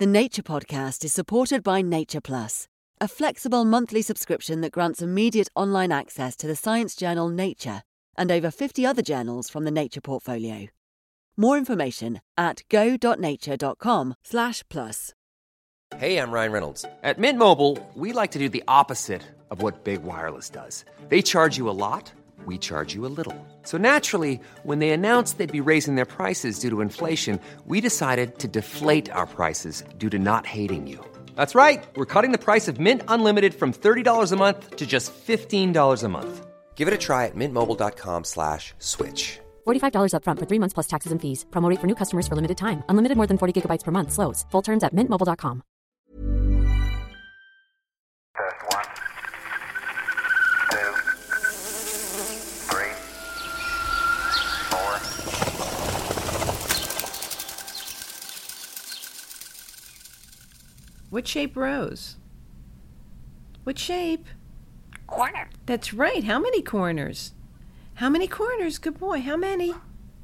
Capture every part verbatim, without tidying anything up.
The Nature Podcast is supported by Nature Plus, a flexible monthly subscription that grants immediate online access to the science journal Nature and over fifty other journals from the Nature portfolio. More information at go.nature.com slash plus. Hey, I'm Ryan Reynolds. At Mint Mobile, we like to do the opposite of what Big Wireless does. They charge you a lot, we charge you a little. So naturally, when they announced they'd be raising their prices due to inflation, we decided to deflate our prices due to not hating you. That's right. We're cutting the price of Mint Unlimited from thirty dollars a month to just fifteen dollars a month. Give it a try at mintmobile.com slash switch. forty-five dollars up front for three months plus taxes and fees. Promo rate for new customers for limited time. Unlimited more than forty gigabytes per month. Slows full terms at mint mobile dot com. Test one, two, three, four. What shape rose? What shape? Corner. That's right. How many corners? How many corners? Good boy. How many?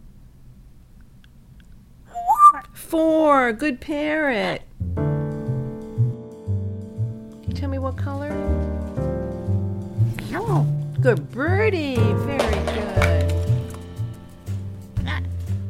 Four. Four. Good parrot. Tell me what color? Yellow. Good birdie. Very good. That.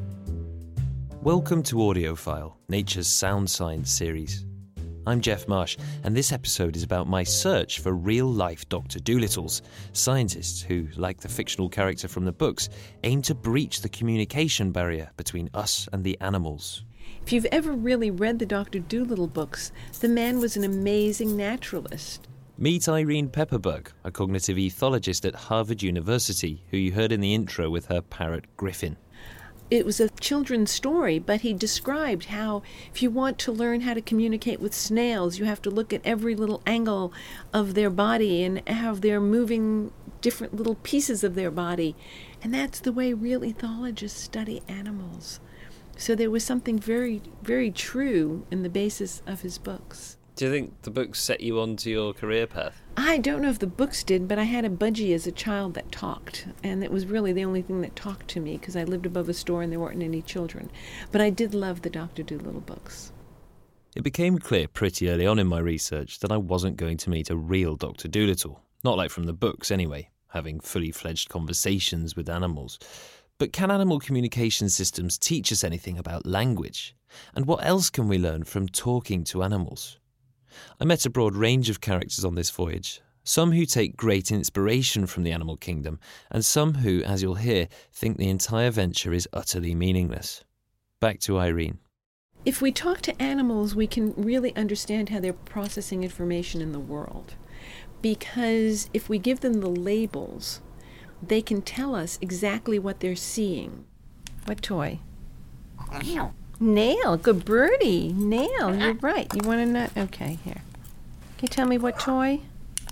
Welcome to Audiophile, Nature's Sound Science series. I'm Jeff Marsh, and this episode is about my search for real-life Doctor Dolittles, scientists who, like the fictional character from the books, aim to breach the communication barrier between us and the animals. If you've ever really read the Doctor Dolittle books, the man was an amazing naturalist. Meet Irene Pepperberg, a cognitive ethologist at Harvard University, who you heard in the intro with her parrot Griffin. It was a children's story, but he described how if you want to learn how to communicate with snails, you have to look at every little angle of their body and how they're moving different little pieces of their body. And that's the way real ethologists study animals. So there was something very, very true in the basis of his books. Do you think the books set you onto your career path? I don't know if the books did, but I had a budgie as a child that talked, and it was really the only thing that talked to me because I lived above a store and there weren't any children. But I did love the Doctor Dolittle books. It became clear pretty early on in my research that I wasn't going to meet a real Doctor Dolittle, not like from the books anyway, having fully fledged conversations with animals. But can animal communication systems teach us anything about language? And what else can we learn from talking to animals? I met a broad range of characters on this voyage, some who take great inspiration from the animal kingdom, and some who, as you'll hear, think the entire venture is utterly meaningless. Back to Irene. If we talk to animals, we can really understand how they're processing information in the world. Because if we give them the labels, they can tell us exactly what they're seeing. What toy? Nail. Nail. Good birdie. Nail. You're right. You want a nut? Okay, here. Can you tell me what toy?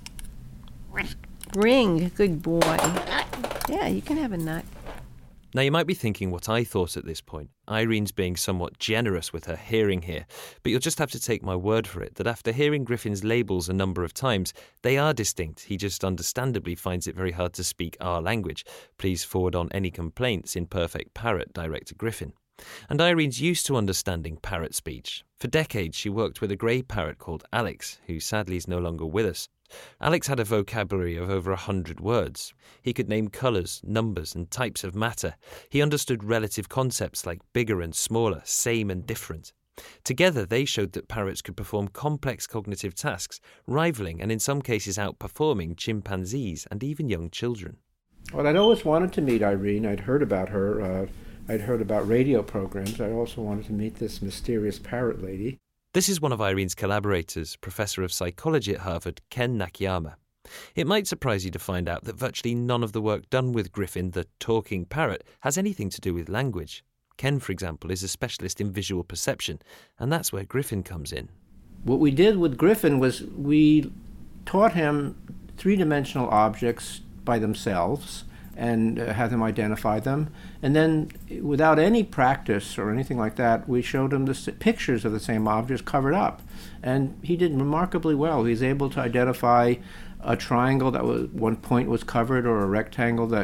Ring. Ring. Good boy. Yeah, you can have a nut. Now, you might be thinking what I thought at this point. Irene's being somewhat generous with her hearing here, but you'll just have to take my word for it that after hearing Griffin's labels a number of times, they are distinct. He just understandably finds it very hard to speak our language. Please forward on any complaints in perfect parrot direct to Griffin. And Irene's used to understanding parrot speech. For decades, she worked with a grey parrot called Alex, who sadly is no longer with us. Alex had a vocabulary of over a hundred words. He could name colours, numbers and types of matter. He understood relative concepts like bigger and smaller, same and different. Together, they showed that parrots could perform complex cognitive tasks, rivaling and in some cases outperforming chimpanzees and even young children. Well, I'd always wanted to meet Irene. I'd heard about her. Uh, I'd heard about radio programs. I also wanted to meet this mysterious parrot lady. This is one of Irene's collaborators, Professor of Psychology at Harvard, Ken Nakayama. It might surprise you to find out that virtually none of the work done with Griffin, the talking parrot, has anything to do with language. Ken, for example, is a specialist in visual perception, and that's where Griffin comes in. What we did with Griffin was we taught him three-dimensional objects by themselves and uh, had him identify them. And then, without any practice or anything like that, we showed him the s- pictures of the same objects covered up. And he did remarkably well. He was able to identify a triangle that was one point was covered, or a rectangle that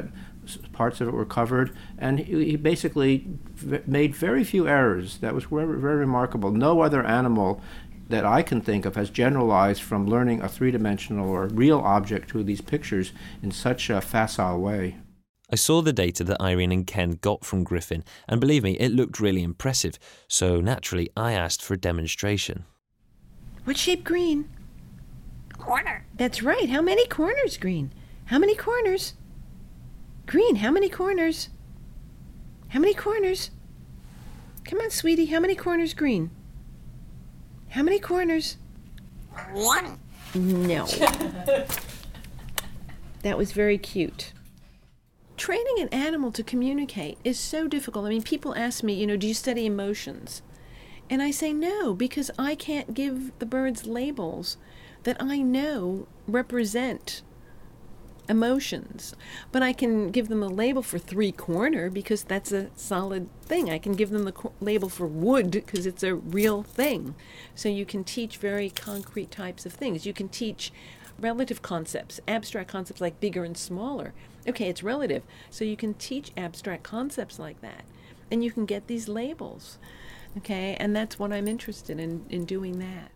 s- parts of it were covered, and he, he basically v- made very few errors. That was very, very remarkable. No other animal that I can think of has generalized from learning a three-dimensional or real object to these pictures in such a facile way. I saw the data that Irene and Ken got from Griffin, and believe me, it looked really impressive, so naturally I asked for a demonstration. What shape green? Corner. That's right. How many corners, Green? How many corners? Green, how many corners? How many corners? Come on, sweetie. How many corners, Green? How many corners? One. No. That was very cute. Training an animal to communicate is so difficult. I mean, people ask me, you know, do you study emotions? And I say no, because I can't give the birds labels that I know represent emotions. But I can give them a label for three-corner because that's a solid thing. I can give them the co- label for wood because it's a real thing. So you can teach very concrete types of things. You can teach relative concepts, abstract concepts like bigger and smaller. Okay, it's relative. So you can teach abstract concepts like that. And you can get these labels. Okay, and that's what I'm interested in, in doing that.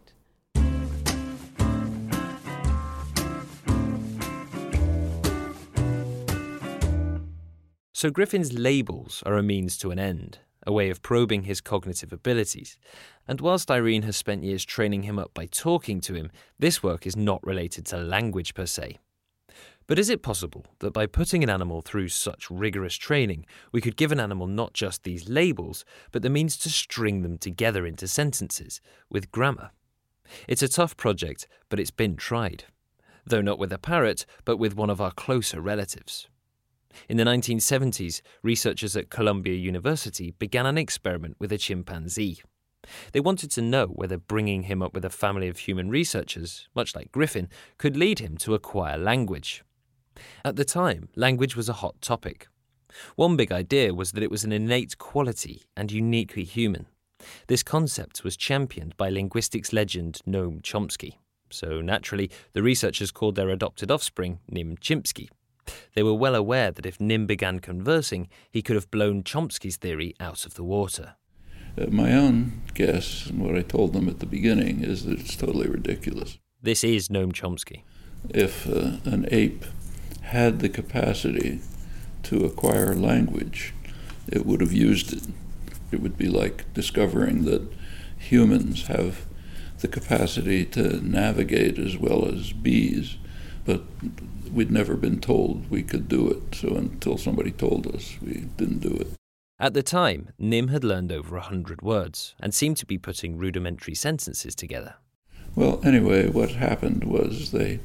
So Griffin's labels are a means to an end, a way of probing his cognitive abilities. And whilst Irene has spent years training him up by talking to him, this work is not related to language per se. But is it possible that by putting an animal through such rigorous training, we could give an animal not just these labels, but the means to string them together into sentences, with grammar? It's a tough project, but it's been tried. Though not with a parrot, but with one of our closer relatives. In the nineteen seventies, researchers at Columbia University began an experiment with a chimpanzee. They wanted to know whether bringing him up with a family of human researchers, much like Griffin, could lead him to acquire language. At the time, language was a hot topic. One big idea was that it was an innate quality and uniquely human. This concept was championed by linguistics legend Noam Chomsky. So naturally, the researchers called their adopted offspring Nim Chimpsky. They were well aware that if Nim began conversing, he could have blown Chomsky's theory out of the water. Uh, my own guess, and what I told them at the beginning, is that it's totally ridiculous. This is Noam Chomsky. If uh, an ape had the capacity to acquire language, it would have used it. It would be like discovering that humans have the capacity to navigate as well as bees, but we'd never been told we could do it, so until somebody told us, we didn't do it. At the time, Nim had learned over a hundred words and seemed to be putting rudimentary sentences together. Well, anyway, what happened was they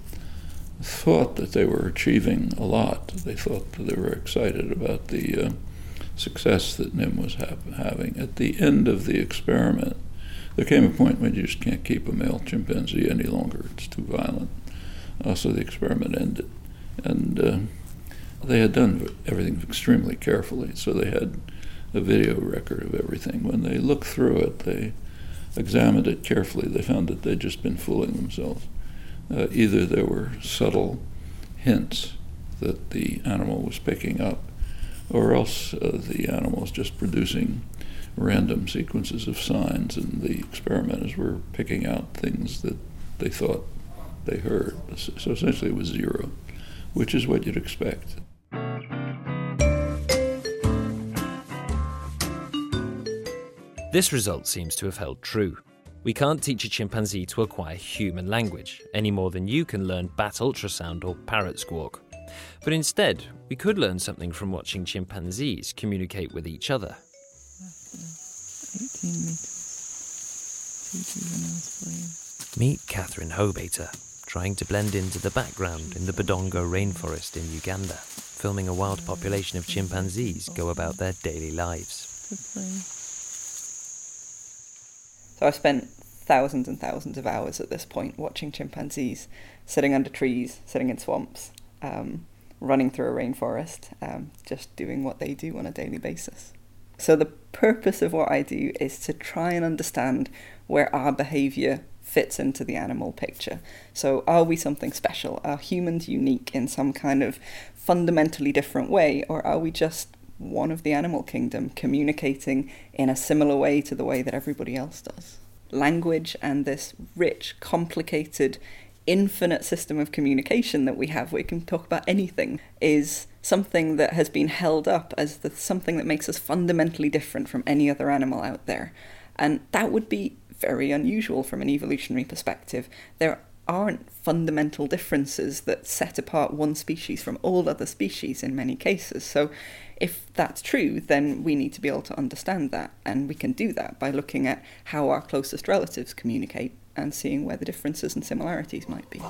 thought that they were achieving a lot. They thought that they were excited about the uh, success that Nim was ha- having. At the end of the experiment, there came a point when you just can't keep a male chimpanzee any longer. It's too violent. Uh, so the experiment ended. And uh, they had done everything extremely carefully, so they had a video record of everything. When they looked through it, they examined it carefully. They found that they'd just been fooling themselves. Uh, either there were subtle hints that the animal was picking up, or else uh, the animal was just producing random sequences of signs, and the experimenters were picking out things that they thought they heard. So essentially it was zero, which is what you'd expect. This result seems to have held true. We can't teach a chimpanzee to acquire human language, any more than you can learn bat ultrasound or parrot squawk. But instead, we could learn something from watching chimpanzees communicate with each other. Meet Catherine Hobater, trying to blend into the background in the Bodongo rainforest in Uganda, filming a wild population of chimpanzees go about their daily lives. So I've spent thousands and thousands of hours at this point watching chimpanzees sitting under trees, sitting in swamps, um, running through a rainforest, um, just doing what they do on a daily basis. So the purpose of what I do is to try and understand where our behaviour fits into the animal picture. So are we something special? Are humans unique in some kind of fundamentally different way, or are we just one of the animal kingdom communicating in a similar way to the way that everybody else does? Language and this rich, complicated, infinite system of communication that we have, we can talk about anything, is something that has been held up as the something that makes us fundamentally different from any other animal out there. And that would be very unusual from an evolutionary perspective. There aren't fundamental differences that set apart one species from all other species in many cases. So if that's true, then we need to be able to understand that. And we can do that by looking at how our closest relatives communicate and seeing where the differences and similarities might be.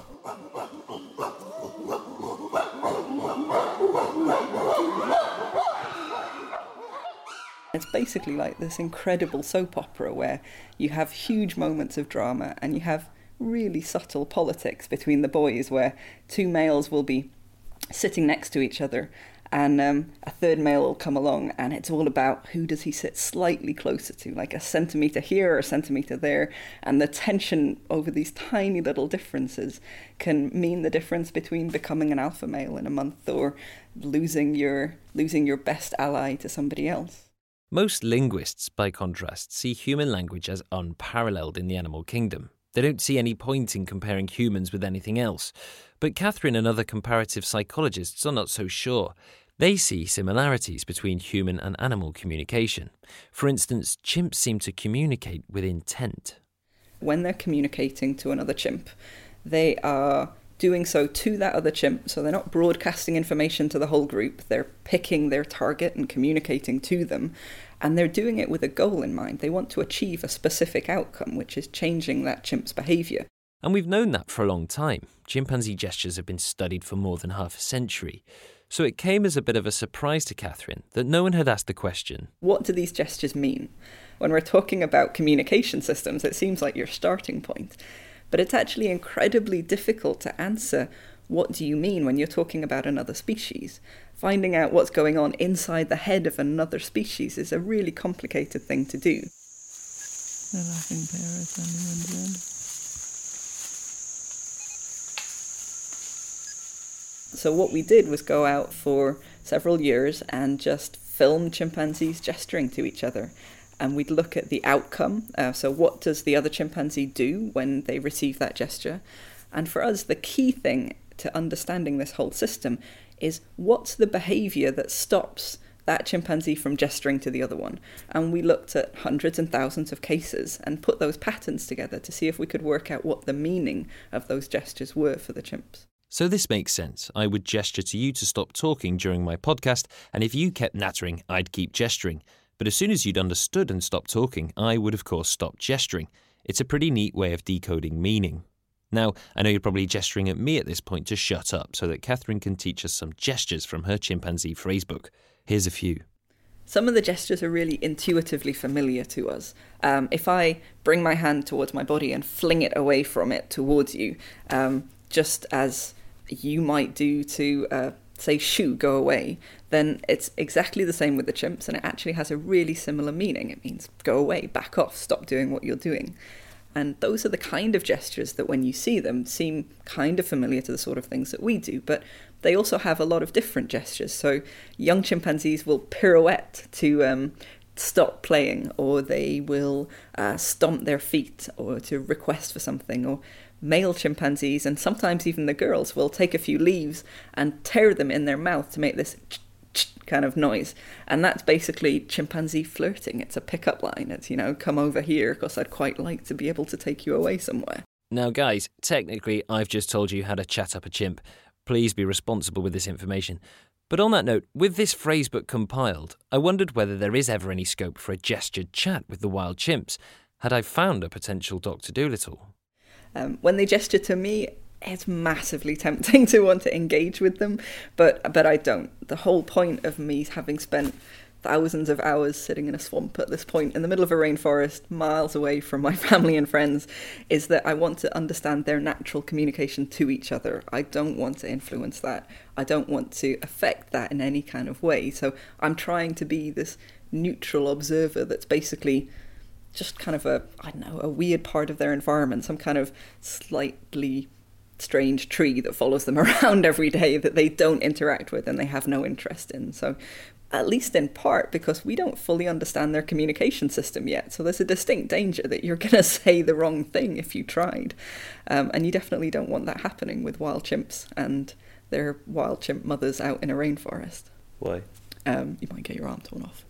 It's basically like this incredible soap opera where you have huge moments of drama and you have really subtle politics between the boys, where two males will be sitting next to each other and um, a third male will come along, and it's all about who does he sit slightly closer to, like a centimetre here or a centimetre there, and the tension over these tiny little differences can mean the difference between becoming an alpha male in a month or losing your losing your best ally to somebody else. Most linguists, by contrast, see human language as unparalleled in the animal kingdom. They don't see any point in comparing humans with anything else. But Catherine and other comparative psychologists are not so sure. They see similarities between human and animal communication. For instance, chimps seem to communicate with intent. When they're communicating to another chimp, they are doing so to that other chimp, so they're not broadcasting information to the whole group. They're picking their target and communicating to them, and they're doing it with a goal in mind. They want to achieve a specific outcome, which is changing that chimp's behaviour. And we've known that for a long time. Chimpanzee gestures have been studied for more than half a century. So it came as a bit of a surprise to Catherine that no one had asked the question, what do these gestures mean? When we're talking about communication systems, it seems like your starting point. But it's actually incredibly difficult to answer what do you mean when you're talking about another species. Finding out what's going on inside the head of another species is a really complicated thing to do. The laughing parrot on the one bed. So what we did was go out for several years and just film chimpanzees gesturing to each other. And we'd look at the outcome. Uh, so what does the other chimpanzee do when they receive that gesture? And for us, the key thing to understanding this whole system is what's the behaviour that stops that chimpanzee from gesturing to the other one. And we looked at hundreds and thousands of cases and put those patterns together to see if we could work out what the meaning of those gestures were for the chimps. So this makes sense. I would gesture to you to stop talking during my podcast, and if you kept nattering, I'd keep gesturing. But as soon as you'd understood and stopped talking, I would of course stop gesturing. It's a pretty neat way of decoding meaning. Now, I know you're probably gesturing at me at this point to shut up so that Catherine can teach us some gestures from her chimpanzee phrasebook. Here's a few. Some of the gestures are really intuitively familiar to us. Um, if I bring my hand towards my body and fling it away from it towards you, um, just as you might do to, uh, say, shoo, go away, then it's exactly the same with the chimps, and it actually has a really similar meaning. It means go away, back off, stop doing what you're doing. And those are the kind of gestures that when you see them seem kind of familiar to the sort of things that we do, but they also have a lot of different gestures. So young chimpanzees will pirouette to um, stop playing, or they will uh, stomp their feet or to request for something, or male chimpanzees, and sometimes even the girls, will take a few leaves and tear them in their mouth to make this kind of noise. And that's basically chimpanzee flirting. It's a pickup line. It's, you know, come over here because I'd quite like to be able to take you away somewhere. Now guys, technically I've just told you how to chat up a chimp. Please be responsible with this information. But on that note, with this phrasebook compiled, I wondered whether there is ever any scope for a gestured chat with the wild chimps. Had I found a potential Doctor Dolittle? Um, when they gesture to me, it's massively tempting to want to engage with them, but but I don't. The whole point of me having spent thousands of hours sitting in a swamp at this point in the middle of a rainforest, miles away from my family and friends, is that I want to understand their natural communication to each other. I don't want to influence that. I don't want to affect that in any kind of way. So I'm trying to be this neutral observer that's basically just kind of a, I don't know, a weird part of their environment, some kind of slightly strange tree that follows them around every day that they don't interact with and they have no interest in. So at least in part because we don't fully understand their communication system yet. So there's a distinct danger that you're going to say the wrong thing if you tried. Um, and you definitely don't want that happening with wild chimps and their wild chimp mothers out in a rainforest. Why? Um, you might get your arm torn off.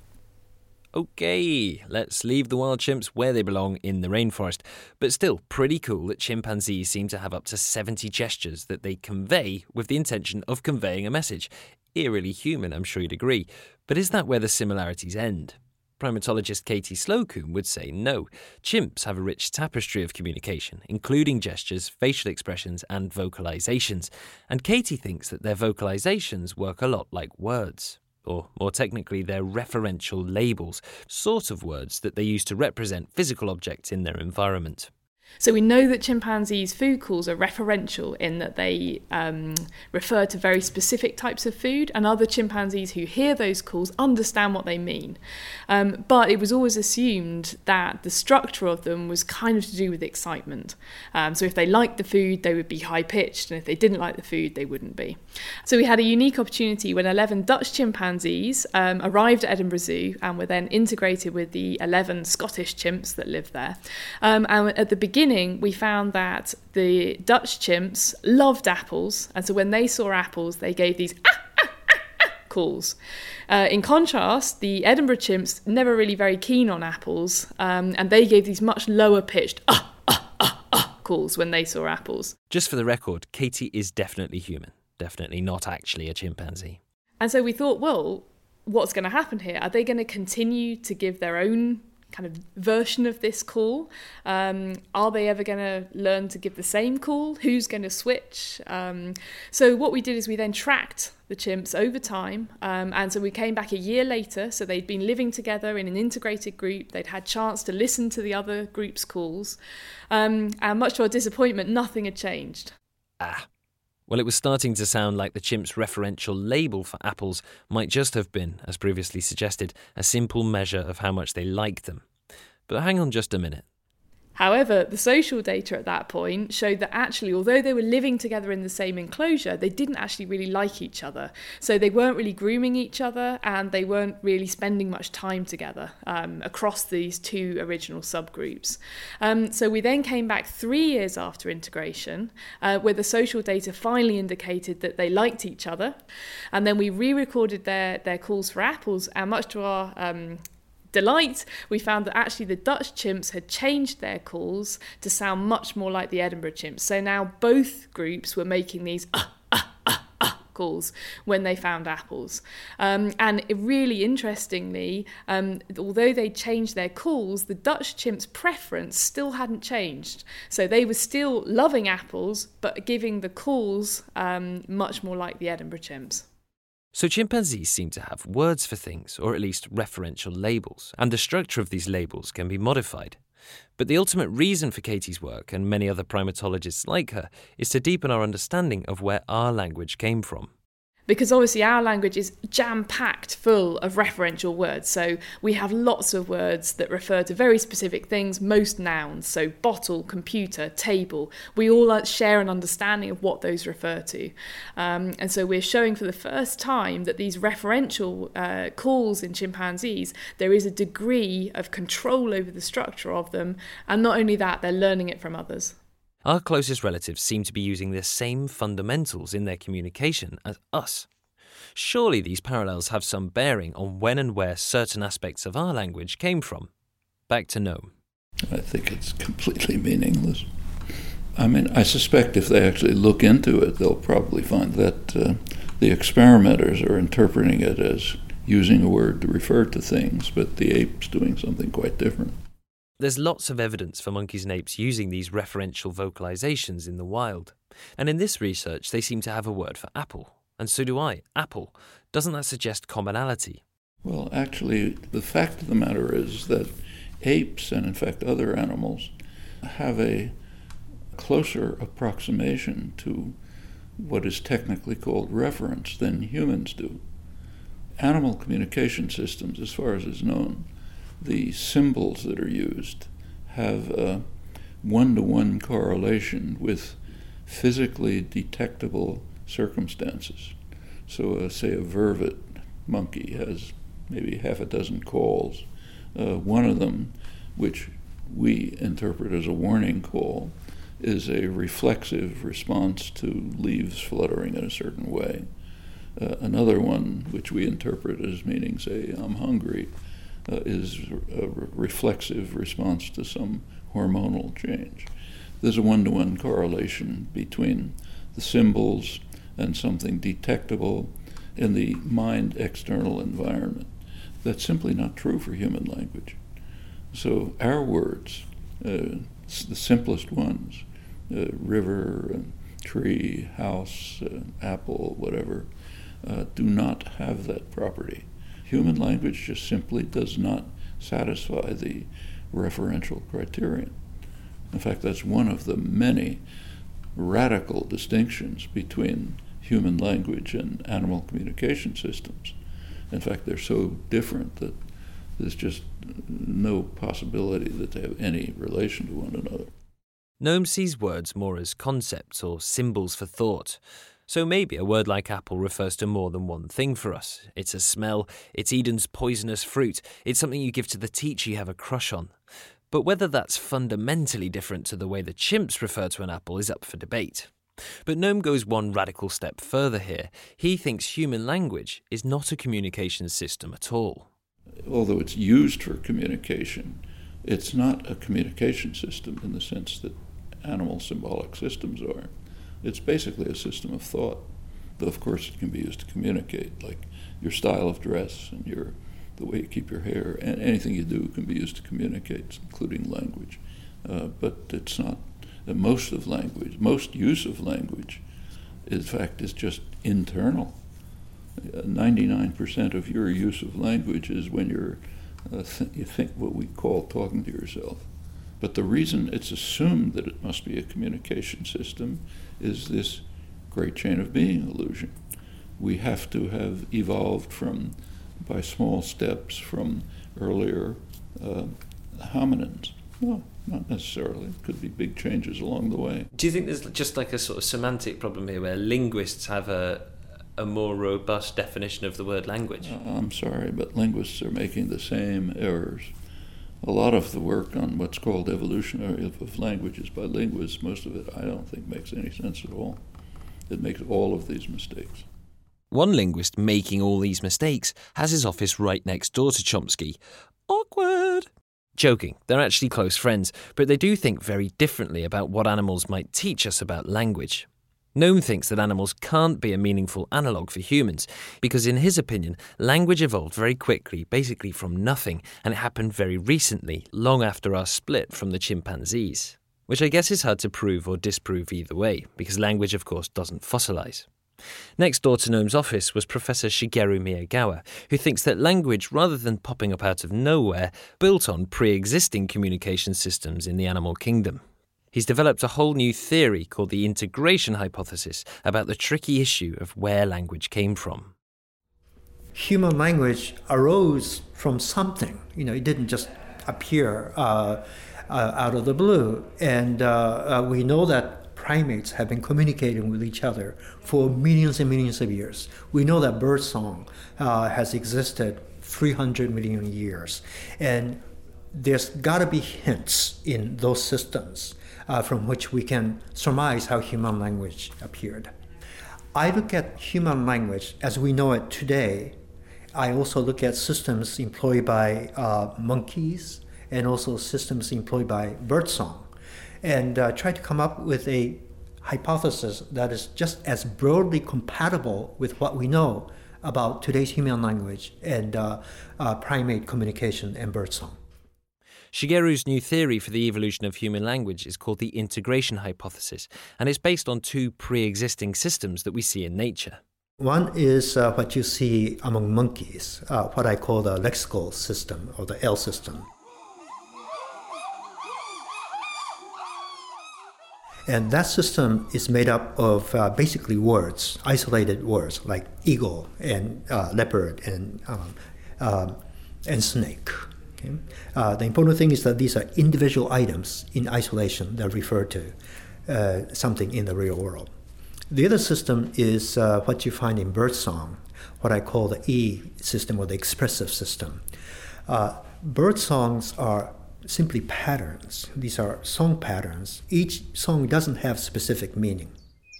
Okay, let's leave the wild chimps where they belong in the rainforest. But still, pretty cool that chimpanzees seem to have up to seventy gestures that they convey with the intention of conveying a message. Eerily human, I'm sure you'd agree. But is that where the similarities end? Primatologist Katie Slocum would say no. Chimps have a rich tapestry of communication, including gestures, facial expressions, and vocalizations. And Katie thinks that their vocalizations work a lot like words. Or, more technically, they're referential labels, sort of words that they use to represent physical objects in their environment. So we know that chimpanzees' food calls are referential in that they um, refer to very specific types of food, and other chimpanzees who hear those calls understand what they mean. Um, but it was always assumed that the structure of them was kind of to do with excitement. Um, so if they liked the food, they would be high-pitched, and if they didn't like the food, they wouldn't be. So we had a unique opportunity when eleven Dutch chimpanzees um, arrived at Edinburgh Zoo and were then integrated with the eleven Scottish chimps that live there. Um, and at the beginning, we found that the Dutch chimps loved apples, and so when they saw apples, they gave these ah, ah, ah, ah calls. Uh, in contrast, the Edinburgh chimps never really very keen on apples, um, and they gave these much lower pitched ah, ah, ah, ah calls when they saw apples. Just for the record, Katie is definitely human, definitely not actually a chimpanzee. And so we thought, well, what's going to happen here? Are they going to continue to give their own kind of version of this call? Um, are they ever going to learn to give the same call? Who's going to switch? Um, so what we did is we then tracked the chimps over time. Um, and so we came back a year later. So they'd been living together in an integrated group. They'd had chance to listen to the other group's calls. Um, and much to our disappointment, nothing had changed. Ah. Well, it was starting to sound like the chimp's referential label for apples might just have been, as previously suggested, a simple measure of how much they liked them. But hang on just a minute. However, the social data at that point showed that actually, although they were living together in the same enclosure, they didn't actually really like each other. So they weren't really grooming each other, and they weren't really spending much time together um, across these two original subgroups. Um, so we then came back three years after integration, uh, where the social data finally indicated that they liked each other. And then we re-recorded their, their calls for apples, and much to our um, delight, we found that actually the Dutch chimps had changed their calls to sound much more like the Edinburgh chimps. So now both groups were making these ah, ah, ah, ah calls when they found apples. Um, and it really interestingly, um, although they changed their calls, the Dutch chimps' preference still hadn't changed. So they were still loving apples, but giving the calls um, much more like the Edinburgh chimps. So chimpanzees seem to have words for things, or at least referential labels, and the structure of these labels can be modified. But the ultimate reason for Katie's work, and many other primatologists like her, is to deepen our understanding of where our language came from. Because obviously our language is jam-packed full of referential words. So we have lots of words that refer to very specific things, most nouns. So bottle, computer, table. We all share an understanding of what those refer to. Um, and so we're showing for the first time that these referential uh, calls in chimpanzees, there is a degree of control over the structure of them. And not only that, they're learning it from others. Our closest relatives seem to be using the same fundamentals in their communication as us. Surely these parallels have some bearing on when and where certain aspects of our language came from. Back to Noam. I think it's completely meaningless. I mean, I suspect if they actually look into it, they'll probably find that uh, the experimenters are interpreting it as using a word to refer to things, but the ape's doing something quite different. There's lots of evidence for monkeys and apes using these referential vocalizations in the wild. And in this research, they seem to have a word for apple. And so do I. Apple. Doesn't that suggest commonality? Well, actually, the fact of the matter is that apes, and in fact other animals, have a closer approximation to what is technically called reference than humans do. animal communication systems, as far as is known, the symbols that are used have a one-to-one correlation with physically detectable circumstances. So, uh, say a vervet monkey has maybe half a dozen calls. Uh, one of them, which we interpret as a warning call, is a reflexive response to leaves fluttering in a certain way. Uh, another one, which we interpret as meaning, say, I'm hungry, uh, is a re- reflexive response to some hormonal change. There's a one-to-one correlation between the symbols and something detectable in the mind external environment. That's simply not true for human language. So our words, uh, the simplest ones, uh, river, uh, tree, house, uh, apple, whatever, uh, do not have that property. Human language just simply does not satisfy the referential criterion. In fact, that's one of the many radical distinctions between human language and animal communication systems. In fact, they're so different that there's just no possibility that they have any relation to one another. Noam sees words more as concepts or symbols for thought. So maybe a word like apple refers to more than one thing for us. It's a smell, it's Eden's poisonous fruit, it's something you give to the teacher you have a crush on. But whether that's fundamentally different to the way the chimps refer to an apple is up for debate. But Noam goes one radical step further here. He thinks human language is not a communication system at all. Although it's used for communication, it's not a communication system in the sense that animal symbolic systems are. It's basically a system of thought, though of course it can be used to communicate, like your style of dress and your the way you keep your hair, and anything you do can be used to communicate, including language. Uh, but it's not, uh, most of language, most use of language, in fact, is just internal. Uh, ninety-nine percent of your use of language is when you're, uh, th- you think what we call talking to yourself. But the reason it's assumed that it must be a communication system is this great chain of being illusion. We have to have evolved from, by small steps, from earlier uh, hominins. No, not necessarily. It could be big changes along the way. Do you think there's just like a sort of semantic problem here where linguists have a a more robust definition of the word language? Uh, I'm sorry, but linguists are making the same errors. A lot of the work on what's called evolutionary of, of languages by linguists, most of it I don't think makes any sense at all. It makes all of these mistakes. One linguist making all these mistakes has his office right next door to Chomsky. Awkward. Joking, they're actually close friends, but they do think very differently about what animals might teach us about language. Noam thinks that animals can't be a meaningful analogue for humans because, in his opinion, language evolved very quickly, basically from nothing, and it happened very recently, long after our split from the chimpanzees. Which I guess is hard to prove or disprove either way, because language, of course, doesn't fossilise. Next door to Noam's office was Professor Shigeru Miyagawa, who thinks that language, rather than popping up out of nowhere, built on pre-existing communication systems in the animal kingdom. He's developed a whole new theory called the integration hypothesis about the tricky issue of where language came from. Human language arose from something. You know, it didn't just appear uh, uh, out of the blue. And uh, uh, we know that primates have been communicating with each other for millions and millions of years. We know that birdsong uh, has existed three hundred million years. And there's got to be hints in those systems Uh, from which we can surmise how human language appeared. I look at human language as we know it today. I also look at systems employed by uh, monkeys and also systems employed by birdsong, and uh, try to come up with a hypothesis that is just as broadly compatible with what we know about today's human language and uh, uh, primate communication and birdsong. Shigeru's new theory for the evolution of human language is called the integration hypothesis, and it's based on two pre-existing systems that we see in nature. One is uh, what you see among monkeys, uh, what I call the lexical system, or the L system. And that system is made up of uh, basically words, isolated words like eagle and uh, leopard and um, um, and snake. Okay? Uh, the important thing is that these are individual items in isolation that refer to uh, something in the real world. The other system is uh, what you find in birdsong, what I call the E system or the expressive system. Uh, bird songs are simply patterns. These are song patterns. Each song doesn't have specific meaning.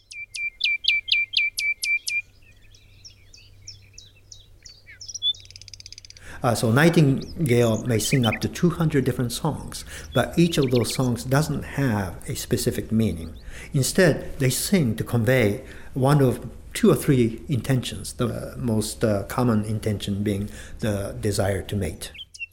Uh, so Nightingale may sing up to two hundred different songs, but each of those songs doesn't have a specific meaning. Instead, they sing to convey one of two or three intentions, the uh, most uh, common intention being the desire to mate.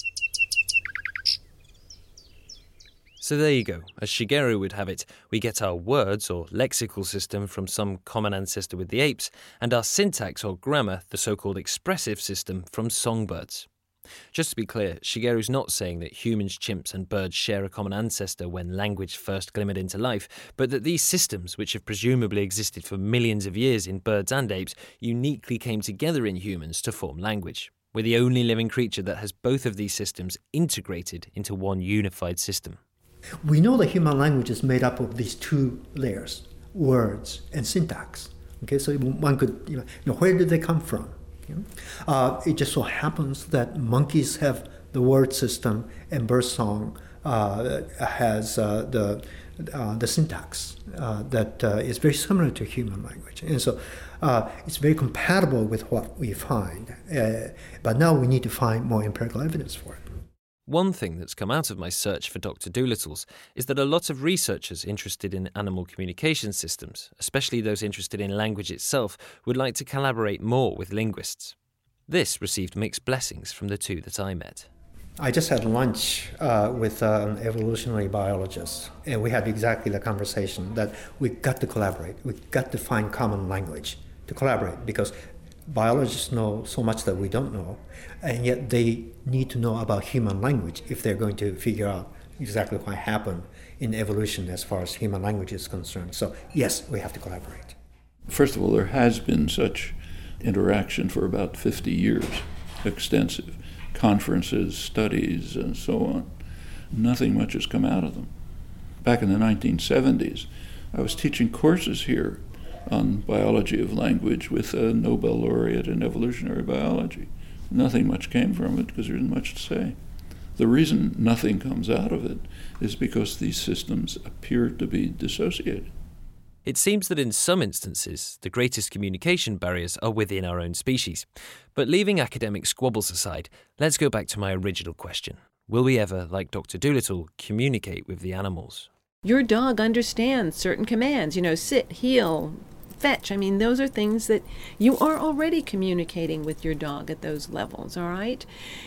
So there you go. As Shigeru would have it, we get our words or lexical system from some common ancestor with the apes, and our syntax or grammar, the so-called expressive system, from songbirds. Just to be clear, Shigeru's not saying that humans, chimps and birds share a common ancestor when language first glimmered into life, but that these systems, which have presumably existed for millions of years in birds and apes, uniquely came together in humans to form language. We're the only living creature that has both of these systems integrated into one unified system. We know the human language is made up of these two layers, words and syntax. Okay, so one could, you know, you know where did they come from? You know? uh, it just so happens that monkeys have the word system and birdsong uh, has uh, the uh, the syntax uh, that uh, is very similar to human language, and so uh, it's very compatible with what we find. Uh, but now we need to find more empirical evidence for it. One thing that's come out of my search for Doctor Dolittle's is that a lot of researchers interested in animal communication systems, especially those interested in language itself, would like to collaborate more with linguists. This received mixed blessings from the two that I met. I just had lunch uh, with uh, an evolutionary biologist, and we had exactly the conversation that we got to collaborate. We got to find common language to collaborate, because biologists know so much that we don't know, and yet they need to know about human language if they're going to figure out exactly what happened in evolution as far as human language is concerned. So yes, we have to collaborate. First of all, there has been such interaction for about fifty years, extensive conferences, studies, and so on. Nothing much has come out of them. Back in the nineteen seventies, I was teaching courses here on biology of language with a Nobel laureate in evolutionary biology. Nothing much came from it because there isn't much to say. The reason nothing comes out of it is because these systems appear to be dissociated. It seems that in some instances, the greatest communication barriers are within our own species. But leaving academic squabbles aside, let's go back to my original question. Will we ever, like Doctor Dolittle, communicate with the animals? Your dog understands certain commands, you know, sit, heel, fetch. I mean, those are things that you are already communicating with your dog at those levels, all right?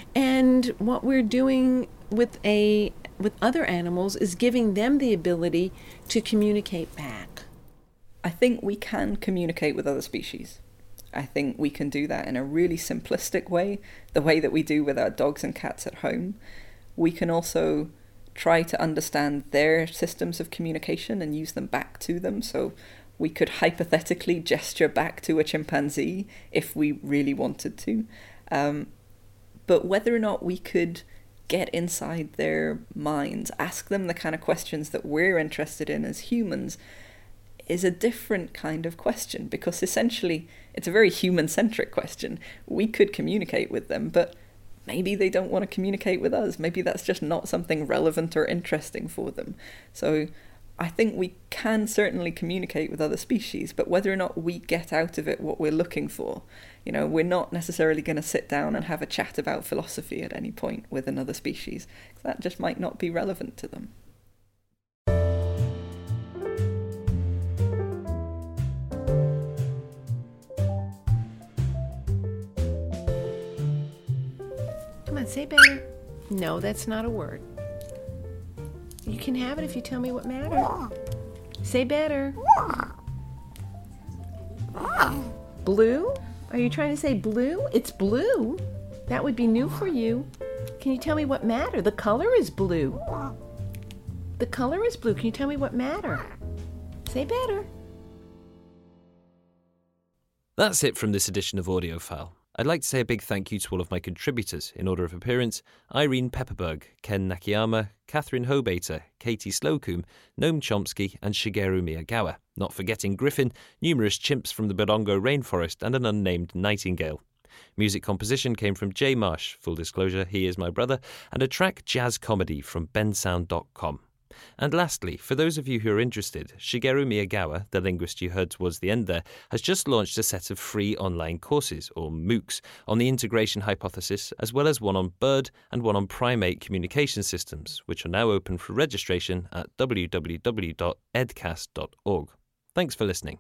And what we're doing with a with other animals is giving them the ability to communicate back. I think we can communicate with other species. I think we can do that in a really simplistic way, the way that we do with our dogs and cats at home. We can also try to understand their systems of communication and use them back to them. So we could hypothetically gesture back to a chimpanzee if we really wanted to. Um, but whether or not we could get inside their minds, ask them the kind of questions that we're interested in as humans, is a different kind of question, because essentially it's a very human-centric question. We could communicate with them, but maybe they don't want to communicate with us. Maybe that's just not something relevant or interesting for them. So I think we can certainly communicate with other species, but whether or not we get out of it what we're looking for, you know, we're not necessarily going to sit down and have a chat about philosophy at any point with another species. That just might not be relevant to them. Come on, say better. No, that's not a word. You can have it if you tell me what matters. Say better. Blue? Are you trying to say blue? It's blue. That would be new for you. Can you tell me what matter? The color is blue. The color is blue. Can you tell me what matter? Say better. That's it from this edition of Audiophile. I'd like to say a big thank you to all of my contributors in order of appearance: Irene Pepperberg, Ken Nakayama, Catherine Hobater, Katie Slocum, Noam Chomsky and Shigeru Miyagawa, not forgetting Griffin, numerous chimps from the Borongo rainforest and an unnamed nightingale. Music composition came from Jay Marsh, full disclosure, he is my brother, and a track Jazz Comedy from bensound dot com. And lastly, for those of you who are interested, Shigeru Miyagawa, the linguist you heard towards the end there, has just launched a set of free online courses, or MOOCs, on the integration hypothesis, as well as one on bird and one on primate communication systems, which are now open for registration at w w w dot edcast dot org. Thanks for listening.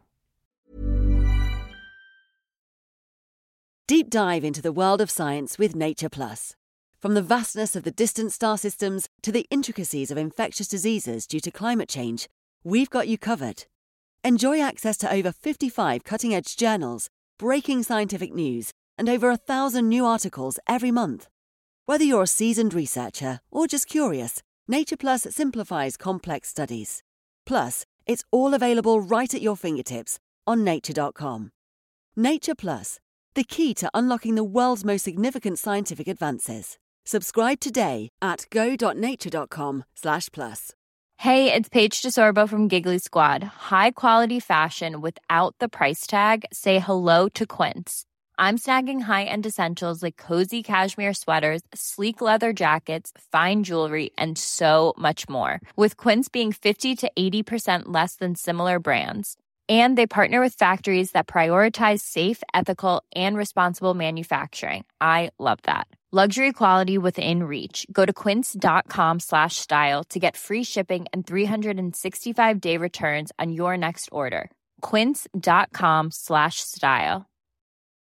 Deep dive into the world of science with Nature Plus. From the vastness of the distant star systems to the intricacies of infectious diseases due to climate change, we've got you covered. Enjoy access to over fifty-five cutting-edge journals, breaking scientific news, and over a thousand new articles every month. Whether you're a seasoned researcher or just curious, Nature Plus simplifies complex studies. Plus, it's all available right at your fingertips on nature dot com. Nature Plus, the key to unlocking the world's most significant scientific advances. Subscribe today at go dot nature dot com slash plus. Hey, it's Paige DeSorbo from Giggly Squad. High quality fashion without the price tag. Say hello to Quince. I'm snagging high-end essentials like cozy cashmere sweaters, sleek leather jackets, fine jewelry, and so much more. With Quince being fifty to eighty percent less than similar brands. And they partner with factories that prioritize safe, ethical, and responsible manufacturing. I love that. Luxury quality within reach. Go to quince dot com slash style to get free shipping and three sixty-five day returns on your next order. quince dot com slash style.